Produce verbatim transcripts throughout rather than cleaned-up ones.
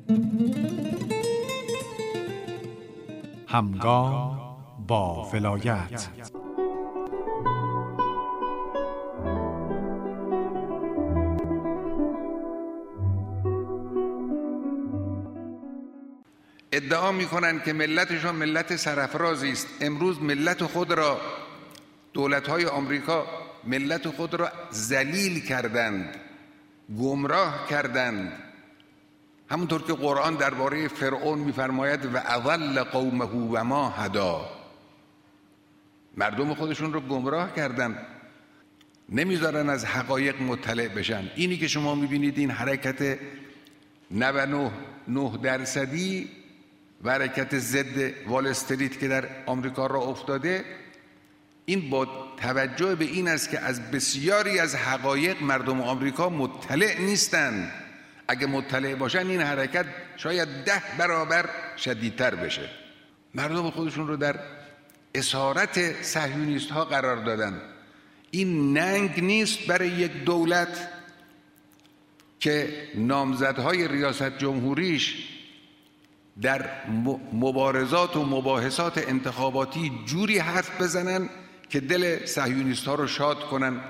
همگام با ولایت. ادعا می‌کنند که ملتشون ملت سرافرازی است. امروز ملت خود را، دولت‌های آمریکا ملت خود را ذلیل کردند، گمراه کردند. همونطور که قرآن درباره فرعون می‌فرماید و اضل قومه و ما هدا، مردم خودشون رو گمراه کردند، نمیذارن از حقایق مطلع بشن. اینی که شما می‌بینید این حرکت نود و نه درصدی و حرکت ضد وال استریت که در آمریکا را افتاده، این با توجه به این است که از بسیاری از حقایق مردم آمریکا مطلع نیستند. اگه مطلع باشن این حرکت شاید ده برابر شدیدتر بشه. مردم خودشون رو در اسارت صهیونیست ها قرار دادن. این ننگ نیست برای یک دولت که نامزدهای ریاست جمهوریش در مبارزات و مباحثات انتخاباتی جوری حرف بزنن که دل صهیونیست ها رو شاد کنن،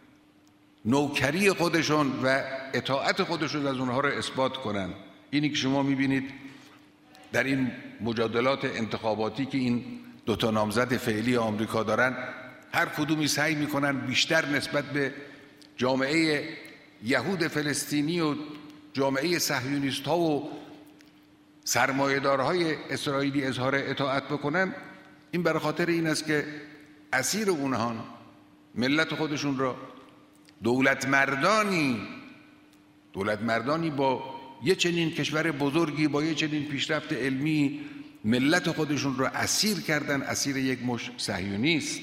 نوکری خودشون و اطاعت خودشون از اونها رو اثبات کنن. اینی که شما میبینید در این مجادلات انتخاباتی که این دوتا نامزد فعلی آمریکا دارن، هر کدومی سعی میکنن بیشتر نسبت به جامعه یهود فلسطینی و جامعه صهیونیست ها و سرمایه‌دارهای اسرائیلی اظهار اطاعت بکنن. این برای خاطر این است که اسیر اونها ملت خودشون را، دولت مردانی دولت مردانی با یه چنین کشور بزرگی، با یه چنین پیشرفت علمی، ملت خودشون را اسیر کردن، اسیر یک مش صهیونیست.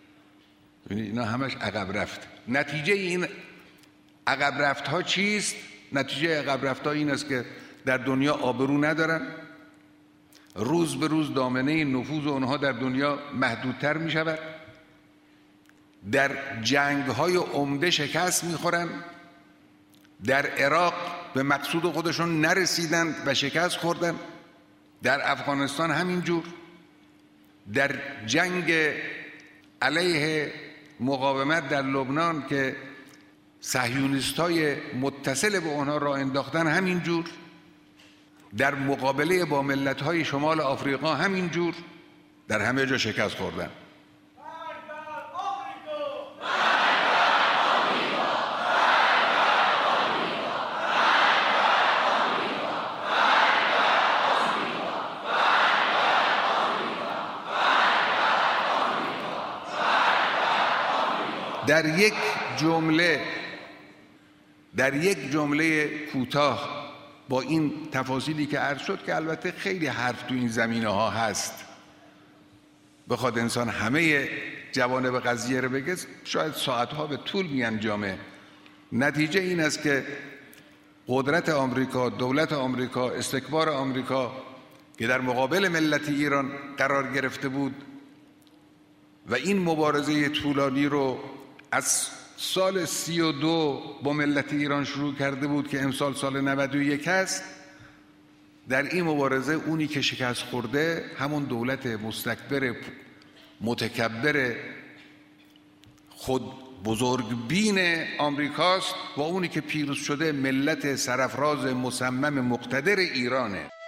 اینا همش عقب رفت. نتیجه این عقب رفت ها چیست؟ نتیجه عقب رفت ها این است که در دنیا آبرو ندارن، روز به روز دامنه نفوذ اونها در دنیا محدودتر می شود، در جنگ های عمده شکست می خورن، در عراق به مقصود خودشون نرسیدند و شکست خوردن، در افغانستان همینجور، در جنگ علیه مقاومت در لبنان که صهیونیست های متصل به اونها را انداختن همینجور، در مقابله با ملت های شمال آفریقا همینجور، در همه جا شکست خوردن. در یک جمله در یک جمله کوتاه با این تفاصیلی که عرض شد، که البته خیلی حرف تو این زمینه ها هست، بخواد انسان همه جوانب قضیه رو بگه شاید ساعتها به طول میانجامه. نتیجه این است که قدرت آمریکا، دولت آمریکا، استکبار آمریکا که در مقابل ملت ایران قرار گرفته بود و این مبارزه طولانی رو از سال سی و دو با ملت ایران شروع کرده بود که امسال سال نود و یک هست، در این مبارزه اونی که شکست خورده همون دولت مستکبر متکبر خود بزرگبین آمریکاست و اونی که پیروز شده ملت سرافراز مصمم مقتدر ایرانه.